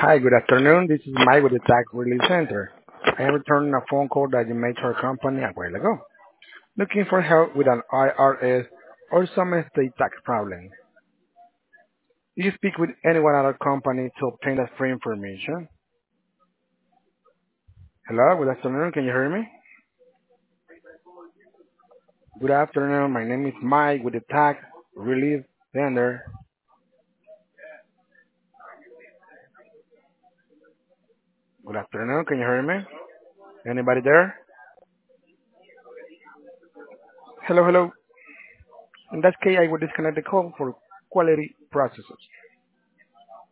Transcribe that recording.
Hi, good afternoon. This is Mike with the Tax Relief Center. I am returning a phone call that you made to our company a while ago, looking for help with an IRS or some estate tax problem. Did you speak with anyone at our company to obtain that free information? Hello, good afternoon. Can you hear me? Good afternoon. My name is Mike with the Tax Relief Center. Good afternoon. Can you hear me? Anybody there? Hello, hello. In that case, I will disconnect the call for quality processes.